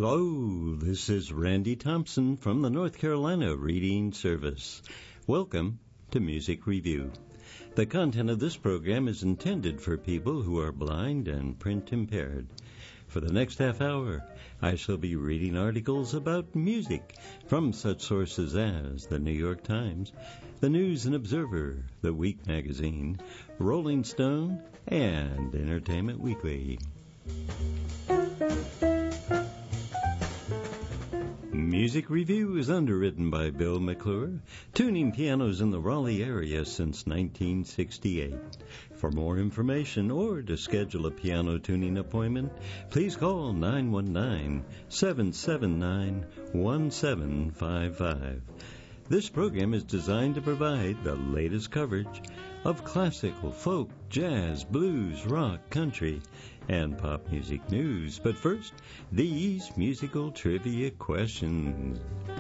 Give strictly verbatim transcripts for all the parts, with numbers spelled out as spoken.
Hello, this is Randy Thompson from the North Carolina Reading Service. Welcome to Music Review. The content of this program is intended for people who are blind and print impaired. For the next half hour, I shall be reading articles about music from such sources as the New York Times, the News and Observer, the Week Magazine, Rolling Stone, and Entertainment Weekly. Music Review is underwritten by Bill McClure, tuning pianos in the Raleigh area since nineteen sixty-eight. For more information or to schedule a piano tuning appointment, please call nine one nine, seven seven nine, one seven five five. This program is designed to provide the latest coverage of classical, folk, jazz, blues, rock, country, and pop music news. But first, these musical trivia questions.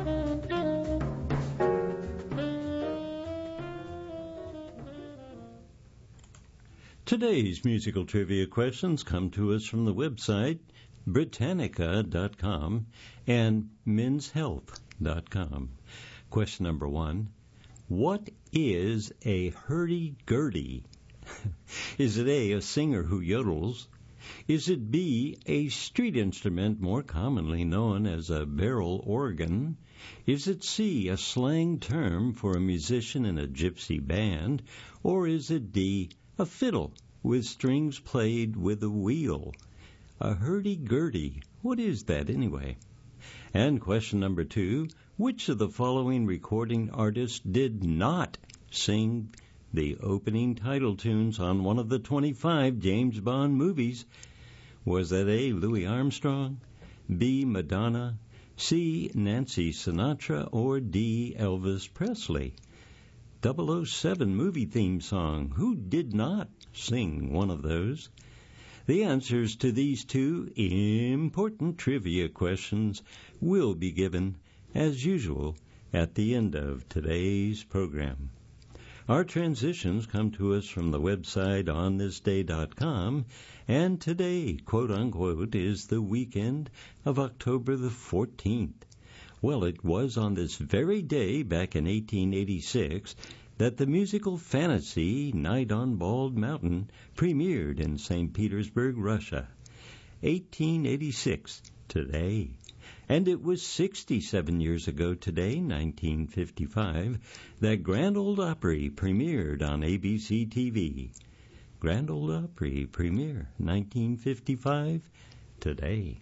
Today's musical trivia questions come to us from the website Britannica dot com and Men's Health dot com. Question number one. What is a hurdy-gurdy? Is it A, a singer who yodels? Is it B, a street instrument more commonly known as a barrel organ? Is it C, a slang term for a musician in a gypsy band? Or is it D, a fiddle with strings played with a wheel? A hurdy-gurdy, what is that anyway? And question number two, which of the following recording artists did not sing the opening title tunes on one of the twenty-five James Bond movies? Was that A, Louis Armstrong, B, Madonna, C, Nancy Sinatra, or D, Elvis Presley? double oh seven movie theme song. Who did not sing one of those? The answers to these two important trivia questions will be given, as usual, at the end of today's program. Our transitions come to us from the website on this day dot com, and today, quote-unquote, is the weekend of October the fourteenth. Well, it was on this very day back in eighteen eighty-six that the musical fantasy Night on Bald Mountain premiered in Saint Petersburg, Russia. eighteen eighty-six, today. And it was sixty-seven years ago today, nineteen fifty-five, that Grand Ole Opry premiered on A B C T V. Grand Ole Opry premiere, nineteen fifty-five, today.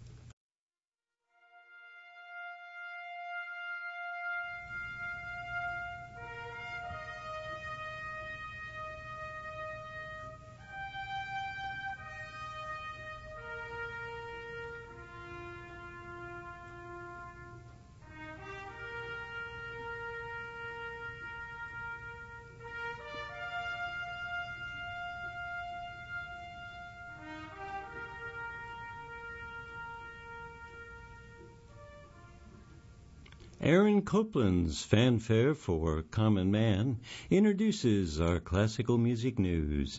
Aaron Copland's Fanfare for Common Man introduces our classical music news.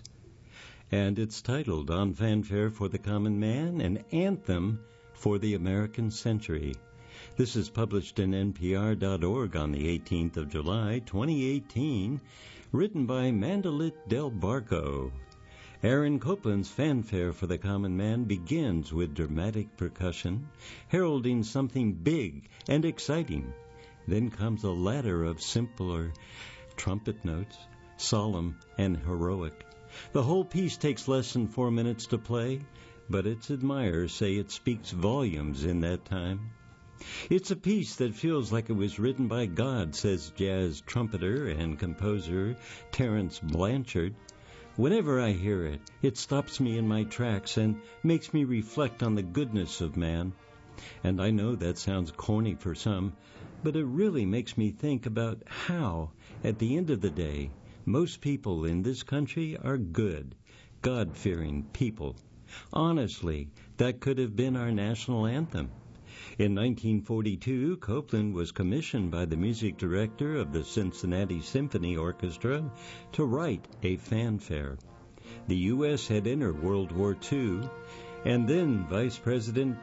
And it's titled On Fanfare for the Common Man, an Anthem for the American Century. This is published in N P R dot org on the eighteenth of July, twenty eighteen, written by Mandalit Del Barco. Aaron Copland's Fanfare for the Common Man begins with dramatic percussion, heralding something big and exciting. Then comes a ladder of simpler trumpet notes, solemn and heroic. The whole piece takes less than four minutes to play, but its admirers say it speaks volumes in that time. It's a piece that feels like it was written by God, says jazz trumpeter and composer Terence Blanchard. Whenever I hear it, it stops me in my tracks and makes me reflect on the goodness of man. And I know that sounds corny for some, but it really makes me think about how, at the end of the day, most people in this country are good, God-fearing people. Honestly, that could have been our national anthem. In nineteen forty-two, Copland was commissioned by the music director of the Cincinnati Symphony Orchestra to write a fanfare. The U S had entered World War Two, and then Vice President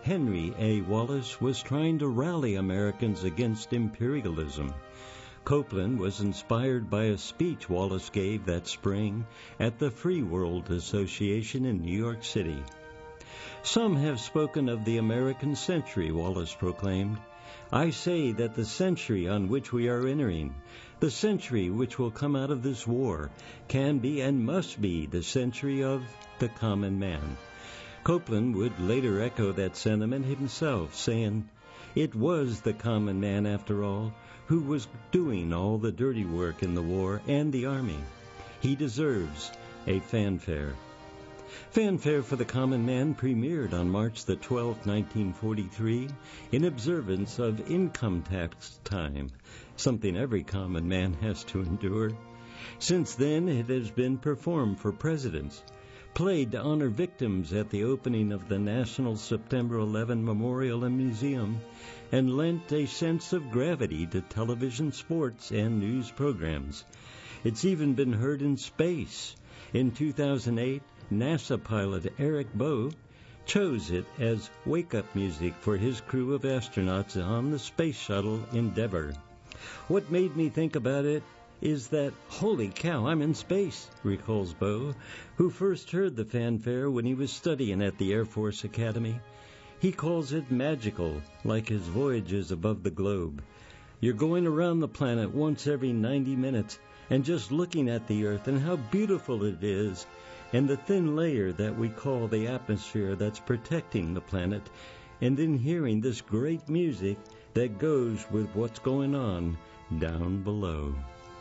Henry A. Wallace was trying to rally Americans against imperialism. Copeland was inspired by a speech Wallace gave that spring at the Free World Association in New York City. Some have spoken of the American century, Wallace proclaimed. I say that the century on which we are entering, the century which will come out of this war, can be and must be the century of the common man. Copeland would later echo that sentiment himself, saying, "It was the common man, after all, who was doing all the dirty work in the war and the army. He deserves a fanfare." Fanfare for the Common Man premiered on March the twelfth, nineteen forty-three, in observance of income tax time, something every common man has to endure. Since then, it has been performed for presidents, played to honor victims at the opening of the National September eleventh Memorial and Museum, and lent a sense of gravity to television, sports, and news programs. It's even been heard in space. In two thousand eight, NASA pilot Eric Boe chose it as wake-up music for his crew of astronauts on the Space Shuttle Endeavour. What made me think about it is that, holy cow, I'm in space, recalls Boe, who first heard the fanfare when he was studying at the Air Force Academy. He calls it magical, like his voyages above the globe. You're going around the planet once every ninety minutes and just looking at the Earth and how beautiful it is, and the thin layer that we call the atmosphere that's protecting the planet, and then hearing this great music that goes with what's going on down below.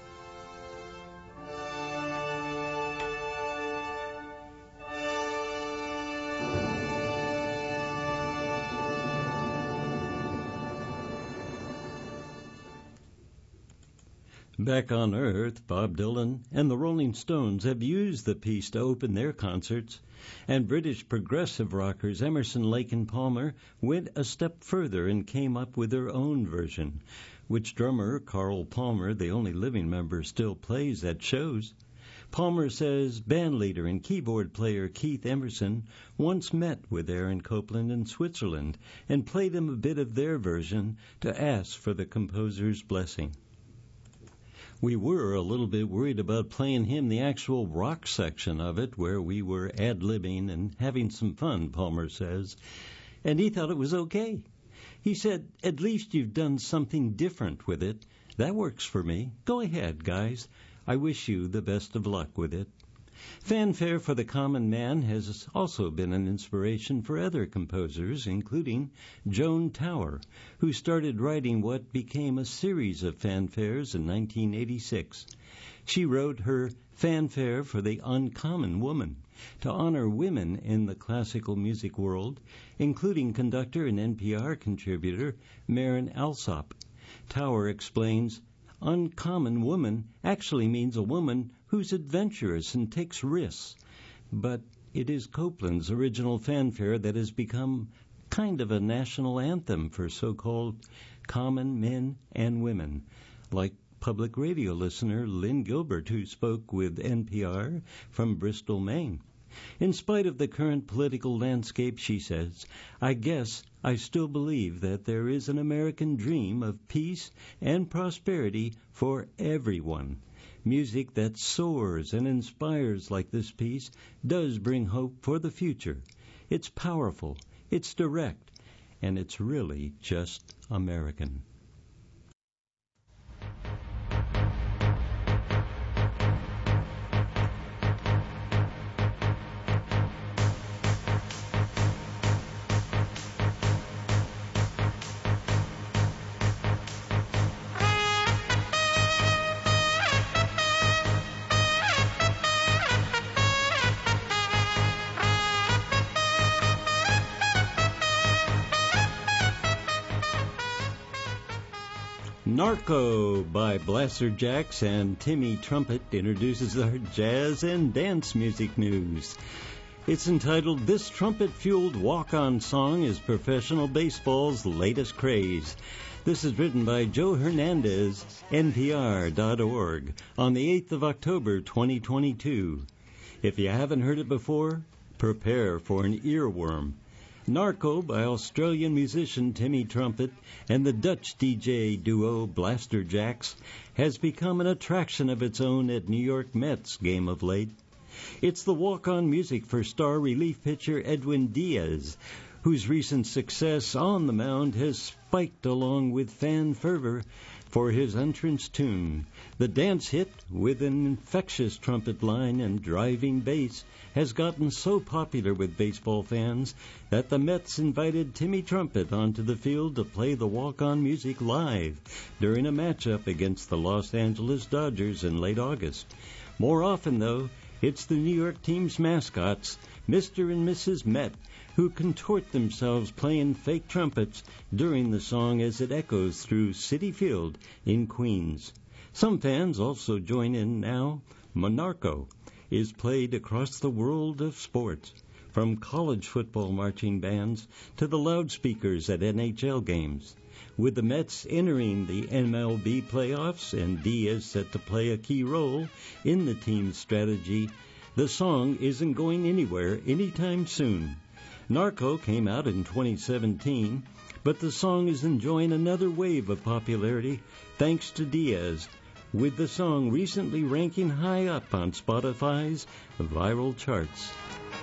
Back on Earth, Bob Dylan and the Rolling Stones have used the piece to open their concerts, and British progressive rockers Emerson, Lake and Palmer went a step further and came up with their own version, which drummer Carl Palmer, the only living member, still plays at shows. Palmer says bandleader and keyboard player Keith Emerson once met with Aaron Copland in Switzerland and played him a bit of their version to ask for the composer's blessing. We were a little bit worried about playing him the actual rock section of it, where we were ad-libbing and having some fun, Palmer says, and he thought it was okay. He said, "At least you've done something different with it. That works for me. Go ahead, guys. I wish you the best of luck with it." Fanfare for the Common Man has also been an inspiration for other composers, including Joan Tower, who started writing what became a series of fanfares in nineteen eighty-six. She wrote her Fanfare for the Uncommon Woman to honor women in the classical music world, including conductor and N P R contributor Marin Alsop. Tower explains, "Uncommon woman actually means a woman who's adventurous and takes risks. But it is Copland's original fanfare that has become kind of a national anthem for so-called common men and women, like public radio listener Lynn Gilbert, who spoke with N P R from Bristol, Maine. In spite of the current political landscape, she says, I guess I still believe that there is an American dream of peace and prosperity for everyone. Music that soars and inspires like this piece does bring hope for the future. It's powerful, it's direct, and it's really just American." Narco by Blaster Jacks and Timmy Trumpet introduces our jazz and dance music news. It's entitled, "This Trumpet-Fueled Walk-On Song is Professional Baseball's Latest Craze." This is written by Joe Hernandez, N P R dot org, on the eighth of October, twenty twenty-two. If you haven't heard it before, prepare for an earworm. Narco by Australian musician Timmy Trumpet and the Dutch D J duo Blaster Jacks has become an attraction of its own at New York Mets game of late. It's the walk-on music for star relief pitcher Edwin Diaz, whose recent success on the mound has spiked along with fan fervor for his entrance tune. The dance hit, with an infectious trumpet line and driving bass, has gotten so popular with baseball fans that the Mets invited Timmy Trumpet onto the field to play the walk-on music live during a matchup against the Los Angeles Dodgers in late August. More often, though, it's the New York team's mascots, Mister and Missus Met, who contort themselves playing fake trumpets during the song as it echoes through Citi Field in Queens. Some fans also join in now. Monarcho is played across the world of sports, from college football marching bands to the loudspeakers at N H L games. With the Mets entering the M L B playoffs and Diaz set to play a key role in the team's strategy, the song isn't going anywhere anytime soon. Narco came out in twenty seventeen, but the song is enjoying another wave of popularity thanks to Diaz, with the song recently ranking high up on Spotify's viral charts.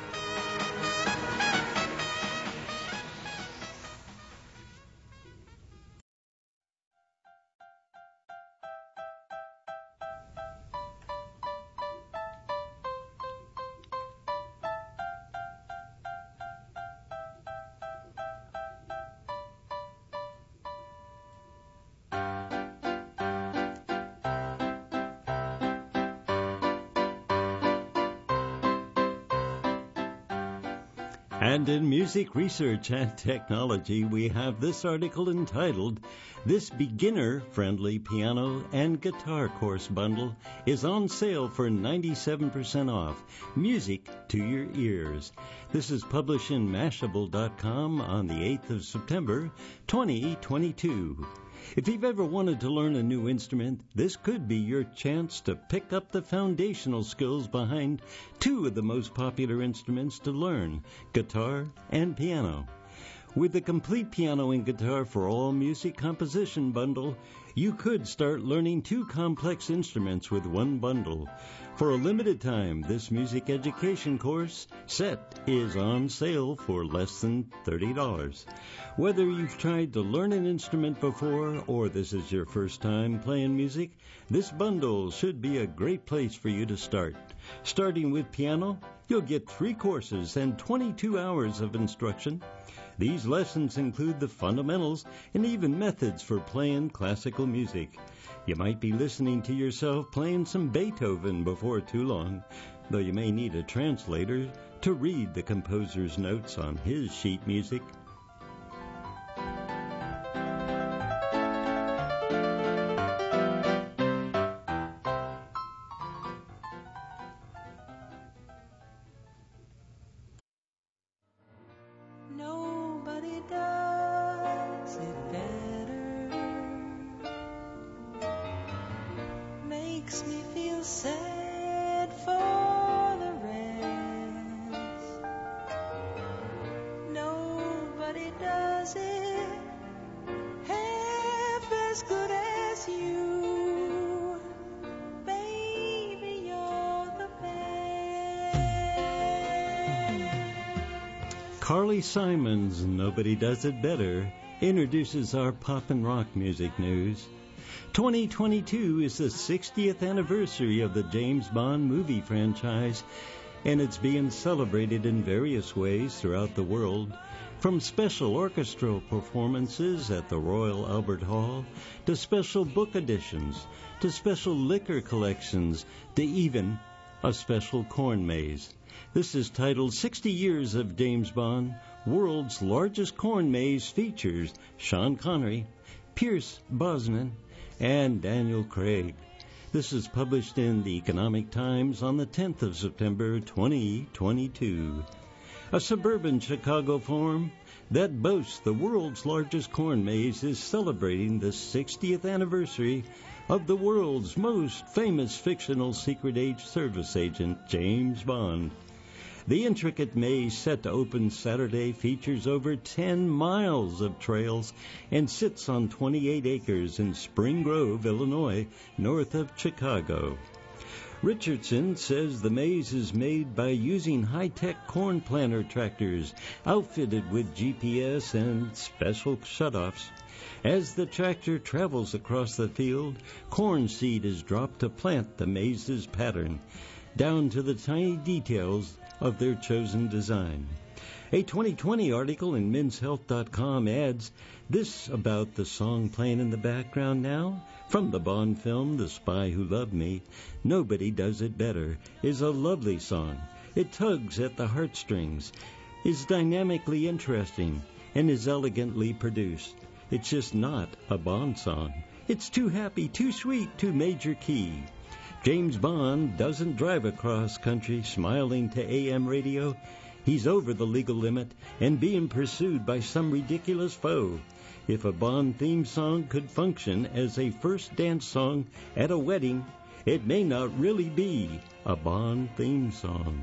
And in music research and technology, we have this article entitled, "This Beginner-Friendly Piano and Guitar Course Bundle is on sale for ninety-seven percent off. Music to your ears." This is published in Mashable dot com on the eighth of September, twenty twenty-two. If you've ever wanted to learn a new instrument, this could be your chance to pick up the foundational skills behind two of the most popular instruments to learn, guitar and piano. With the complete piano and guitar for all music composition bundle, you could start learning two complex instruments with one bundle. For a limited time, this music education course set is on sale for less than thirty dollars. Whether you've tried to learn an instrument before or this is your first time playing music, this bundle should be a great place for you to start. Starting with piano, you'll get three courses and twenty-two hours of instruction. These lessons include the fundamentals and even methods for playing classical music. You might be listening to yourself playing some Beethoven before too long, though you may need a translator to read the composer's notes on his sheet music. Nobody does it better. Makes me feel sad for the rest. Nobody does it half as good as you. Baby, you're the best. Carly Simon's Nobody Does It Better introduces our pop and rock music news. twenty twenty-two is the sixtieth anniversary of the James Bond movie franchise, and it's being celebrated in various ways throughout the world, from special orchestral performances at the Royal Albert Hall, to special book editions, to special liquor collections, to even a special corn maze. This is titled sixty Years of James Bond. World's Largest Corn Maze features Sean Connery, Pierce Brosnan, and Daniel Craig. This is published in the Economic Times on the tenth of September, twenty twenty-two. A suburban Chicago farm that boasts the world's largest corn maze is celebrating the sixtieth anniversary of the world's most famous fictional secret age service agent, James Bond. The intricate maze set to open Saturday features over ten miles of trails and sits on twenty-eight acres in Spring Grove, Illinois, north of Chicago. Richardson says the maze is made by using high-tech corn planter tractors outfitted with G P S and special shutoffs. As the tractor travels across the field, corn seed is dropped to plant the maze's pattern, down to the tiny details of their chosen design. A twenty twenty article in men's health dot com adds this about the song playing in the background now. From the Bond film, The Spy Who Loved Me, Nobody Does It Better is a lovely song. It tugs at the heartstrings, is dynamically interesting, and is elegantly produced. It's just not a Bond song. It's too happy, too sweet, too major key. James Bond doesn't drive across country smiling to A M radio. He's over the legal limit and being pursued by some ridiculous foe. If a Bond theme song could function as a first dance song at a wedding, it may not really be a Bond theme song.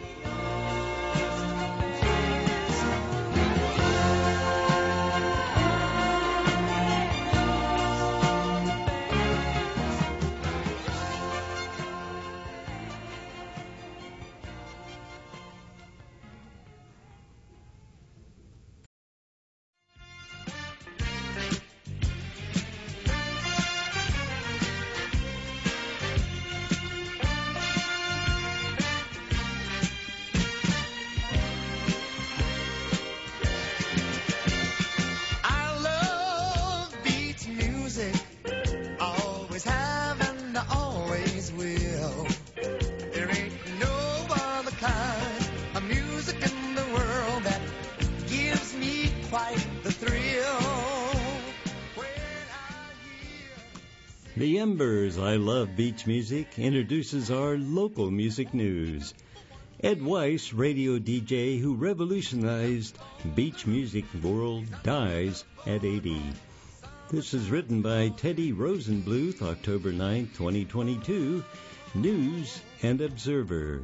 The Embers, I Love Beach Music, introduces our local music news. Ed Weiss, radio D J who revolutionized beach music world, dies at eighty. This is written by Teddy Rosenbluth, October ninth, twenty twenty-two, News and Observer.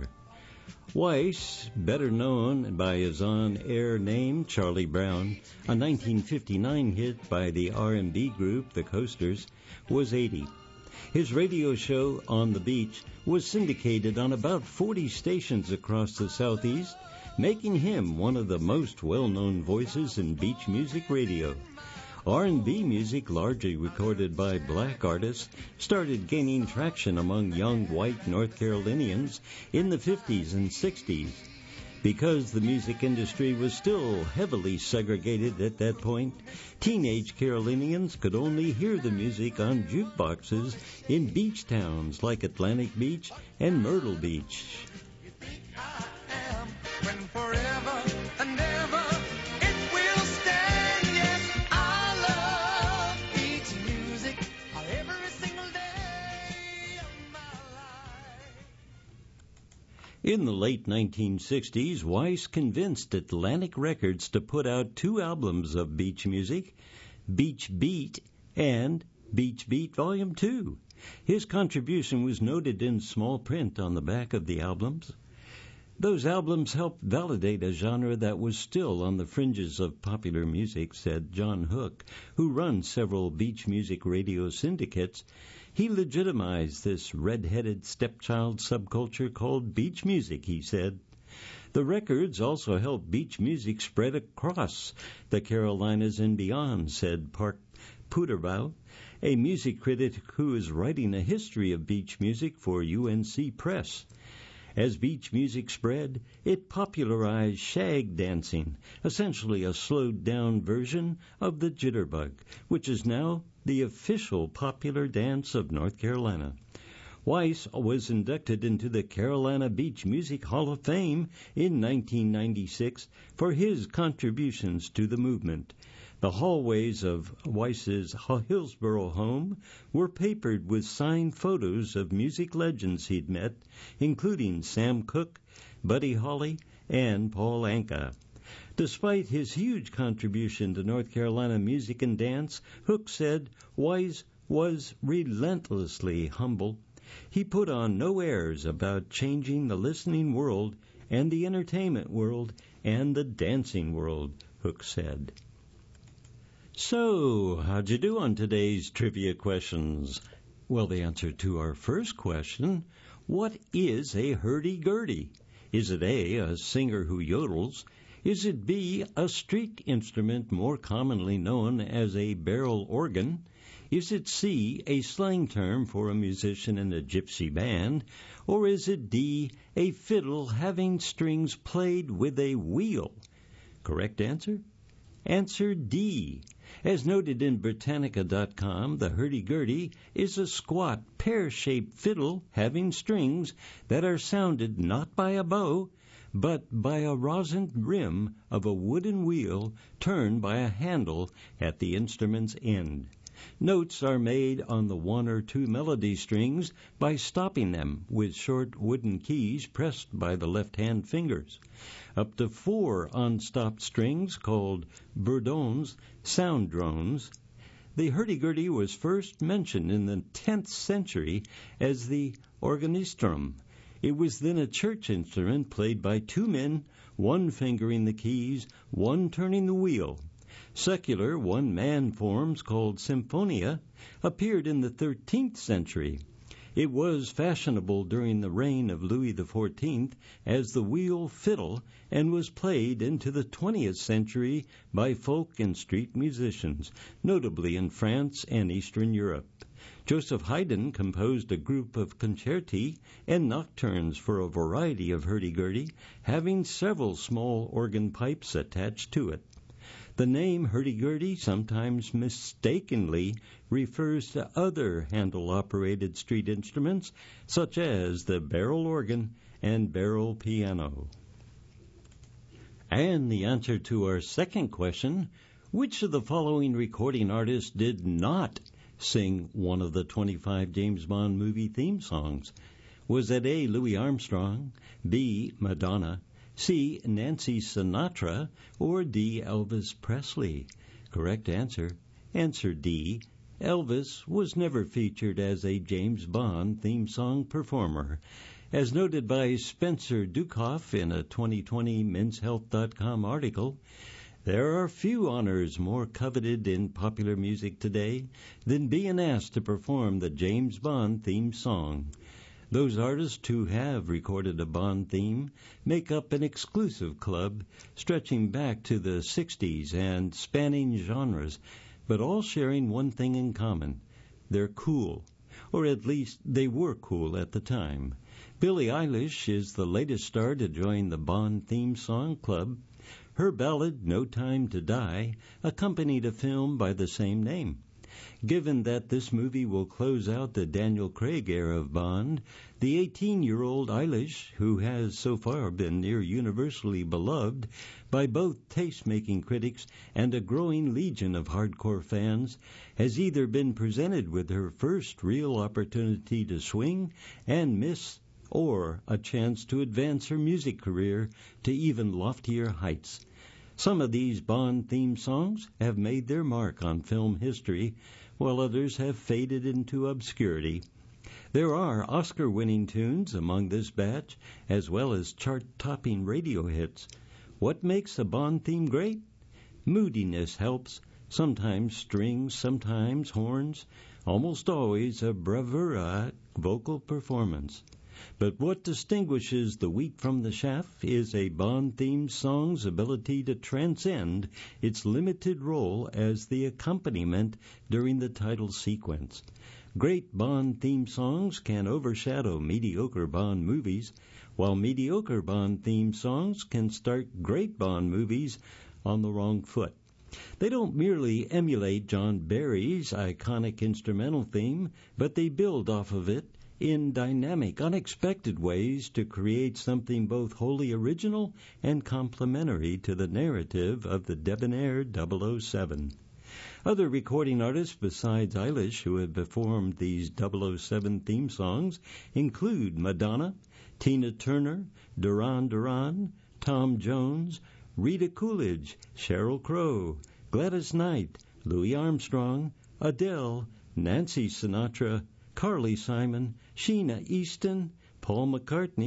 Weiss, better known by his on-air name, Charlie Brown, a nineteen fifty-nine hit by the R and B group The Coasters, was eighty. His radio show, On the Beach, was syndicated on about forty stations across the Southeast, making him one of the most well-known voices in beach music radio. R and B music, largely recorded by black artists, started gaining traction among young white North Carolinians in the fifties and sixties. Because the music industry was still heavily segregated at that point, teenage Carolinians could only hear the music on jukeboxes in beach towns like Atlantic Beach and Myrtle Beach. You think I am when forever and ever it will stand. Yes, I love beach music every single day of my life. In the late nineteen sixties, Weiss convinced Atlantic Records to put out two albums of beach music, Beach Beat and Beach Beat Volume two. His contribution was noted in small print on the back of the albums. Those albums helped validate a genre that was still on the fringes of popular music, said John Hook, who runs several beach music radio syndicates. He legitimized this red-headed stepchild subculture called beach music, he said. The records also helped beach music spread across the Carolinas and beyond, said Park Puderbaugh, a music critic who is writing a history of beach music for U N C Press. As beach music spread, it popularized shag dancing, essentially a slowed-down version of the jitterbug, which is now the official popular dance of North Carolina. Weiss was inducted into the Carolina Beach Music Hall of Fame in nineteen ninety-six for his contributions to the movement. The hallways of Weiss's Hillsborough home were papered with signed photos of music legends he'd met, including Sam Cooke, Buddy Holly, and Paul Anka. Despite his huge contribution to North Carolina music and dance, Hook said Weiss was relentlessly humble. He put on no airs about changing the listening world and the entertainment world and the dancing world, Hook said. So, how'd you do on today's trivia questions? Well, the answer to our first question, what is a hurdy-gurdy? Is it A, a singer who yodels? Is it B, a street instrument more commonly known as a barrel organ? Is it C, a slang term for a musician in a gypsy band? Or is it D, a fiddle having strings played with a wheel? Correct answer? Answer D. As noted in Britannica dot com, the hurdy-gurdy is a squat, pear-shaped fiddle having strings that are sounded not by a bow, but by a rosin rim of a wooden wheel turned by a handle at the instrument's end. Notes are made on the one or two melody strings by stopping them with short wooden keys pressed by the left-hand fingers. Up to four unstopped strings, called bourdons, sound drones. The hurdy-gurdy was first mentioned in the tenth century as the organistrum. It was then a church instrument played by two men, one fingering the keys, one turning the wheel. Secular one-man forms called symphonia appeared in the thirteenth century. It was fashionable during the reign of Louis the fourteenth as the wheel fiddle and was played into the twentieth century by folk and street musicians, notably in France and Eastern Europe. Joseph Haydn composed a group of concerti and nocturnes for a variety of hurdy-gurdy, having several small organ pipes attached to it. The name hurdy-gurdy sometimes mistakenly refers to other handle-operated street instruments, such as the barrel organ and barrel piano. And the answer to our second question, which of the following recording artists did not sing one of the twenty-five James Bond movie theme songs? Was it A, Louis Armstrong, B, Madonna, C, Nancy Sinatra, or D, Elvis Presley? Correct answer. Answer D. Elvis was never featured as a James Bond theme song performer. As noted by Spencer Dukoff in a twenty twenty Men's Health dot com article, there are few honors more coveted in popular music today than being asked to perform the James Bond theme song. Those artists who have recorded a Bond theme make up an exclusive club stretching back to the sixties and spanning genres, but all sharing one thing in common. They're cool, or at least they were cool at the time. Billie Eilish is the latest star to join the Bond theme song club. Her ballad, No Time to Die, accompanied a film by the same name. Given that this movie will close out the Daniel Craig era of Bond, the eighteen-year-old Eilish, who has so far been near universally beloved by both taste-making critics and a growing legion of hardcore fans, has either been presented with her first real opportunity to swing and miss, or a chance to advance her music career to even loftier heights. Some of these Bond theme songs have made their mark on film history, while others have faded into obscurity. There are Oscar-winning tunes among this batch, as well as chart-topping radio hits. What makes a Bond theme great? Moodiness helps, sometimes strings, sometimes horns, almost always a bravura vocal performance. But what distinguishes the wheat from the chaff is a Bond theme song's ability to transcend its limited role as the accompaniment during the title sequence. Great Bond theme songs can overshadow mediocre Bond movies, while mediocre Bond theme songs can start great Bond movies on the wrong foot. They don't merely emulate John Barry's iconic instrumental theme, but they build off of it in dynamic, unexpected ways to create something both wholly original and complementary to the narrative of the debonair double oh seven. Other recording artists besides Eilish who have performed these double oh seven theme songs include Madonna, Tina Turner, Duran Duran, Tom Jones, Rita Coolidge, Sheryl Crow, Gladys Knight, Louis Armstrong, Adele, Nancy Sinatra, Carly Simon, Sheena Easton, Paul McCartney,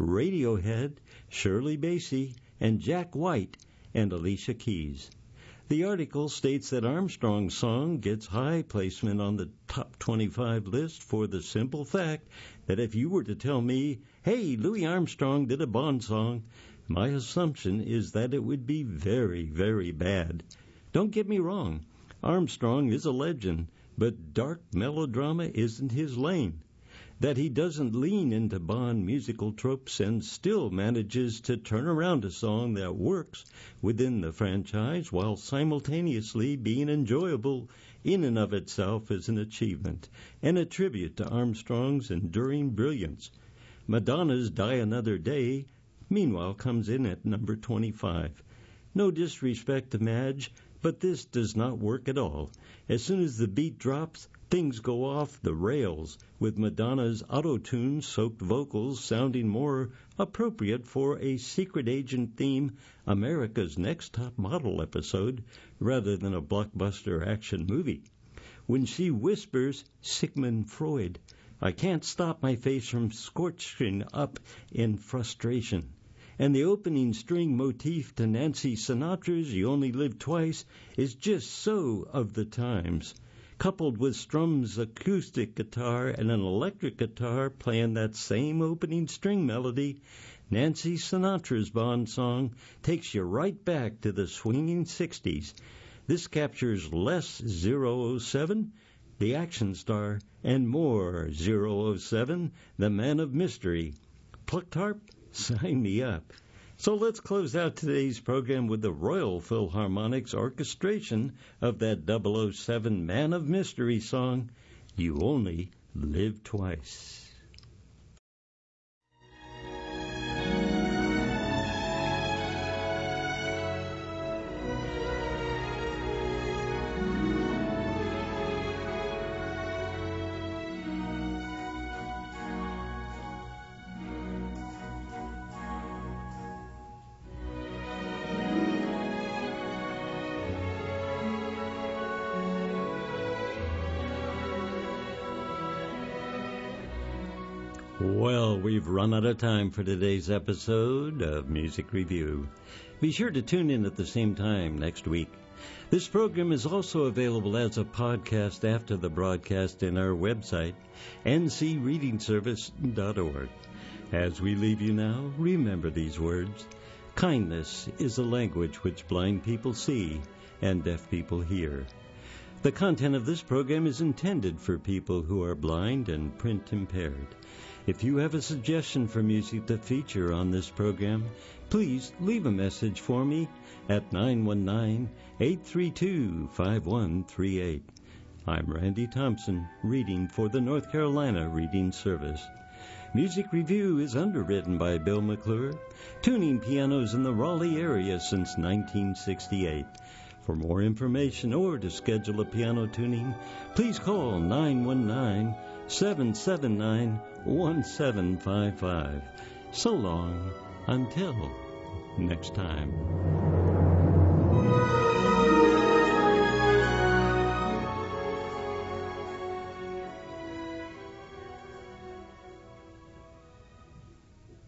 Radiohead, Shirley Bassey, and Jack White, and Alicia Keys. The article states that Armstrong's song gets high placement on the top twenty-five list for the simple fact that if you were to tell me, hey, Louis Armstrong did a Bond song, my assumption is that it would be very, very bad. Don't get me wrong, Armstrong is a legend, but dark melodrama isn't his lane. That he doesn't lean into Bond musical tropes and still manages to turn around a song that works within the franchise while simultaneously being enjoyable in and of itself is an achievement and a tribute to Armstrong's enduring brilliance. Madonna's Die Another Day, meanwhile, comes in at number twenty-five. No disrespect to Madge, but this does not work at all. As soon as the beat drops, things go off the rails, with Madonna's auto-tune soaked vocals sounding more appropriate for a secret agent theme America's Next Top Model episode rather than a blockbuster action movie. When she whispers Sigmund Freud, I can't stop my face from scorching up in frustration. And the opening string motif to Nancy Sinatra's You Only Live Twice is just so of the times, coupled with Strum's acoustic guitar and an electric guitar playing that same opening string melody. Nancy Sinatra's Bond song takes you right back to the swinging sixties. This captures less zero oh seven, the action star, and more zero oh seven, the man of mystery. Plucked harp? Sign me up. So let's close out today's program with the Royal Philharmonic's orchestration of that double oh seven Man of Mystery song, You Only Live Twice. Well, we've run out of time for today's episode of Music Review. Be sure to tune in at the same time next week. This program is also available as a podcast after the broadcast in our website, n c reading service dot org. As we leave you now, remember these words. Kindness is a language which blind people see and deaf people hear. The content of this program is intended for people who are blind and print impaired. If you have a suggestion for music to feature on this program, please leave a message for me at nine one nine, eight three two, five one three eight. I'm Randy Thompson, reading for the North Carolina Reading Service. Music Review is underwritten by Bill McClure, tuning pianos in the Raleigh area since nineteen sixty-eight. For more information or to schedule a piano tuning, please call nine one nine, seven seven nine, one seven five five. So long, until next time.